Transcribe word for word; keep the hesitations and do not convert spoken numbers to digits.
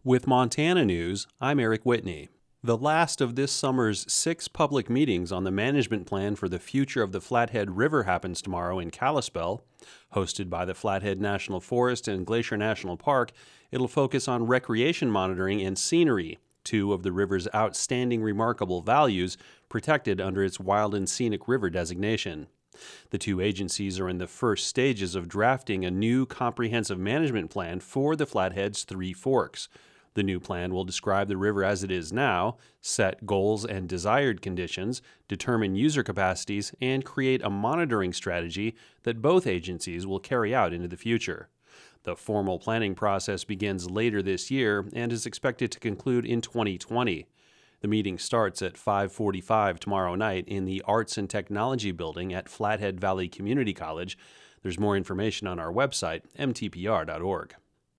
With Montana News, I'm Eric Whitney. The last of this summer's six public meetings on the management plan for the future of the Flathead River happens tomorrow in Kalispell. Hosted by the Flathead National Forest and Glacier National Park, it'll focus on recreation monitoring and scenery, two of the river's outstanding remarkable values protected under its Wild and Scenic River designation. The two agencies are in the first stages of drafting a new comprehensive management plan for the Flathead's Three Forks. The new plan will describe the river as it is now, set goals and desired conditions, determine user capacities, and create a monitoring strategy that both agencies will carry out into the future. The formal planning process begins later this year and is expected to conclude in twenty twenty. The meeting starts at five forty-five tomorrow night in the Arts and Technology Building at Flathead Valley Community College. There's more information on our website, m t p r dot org.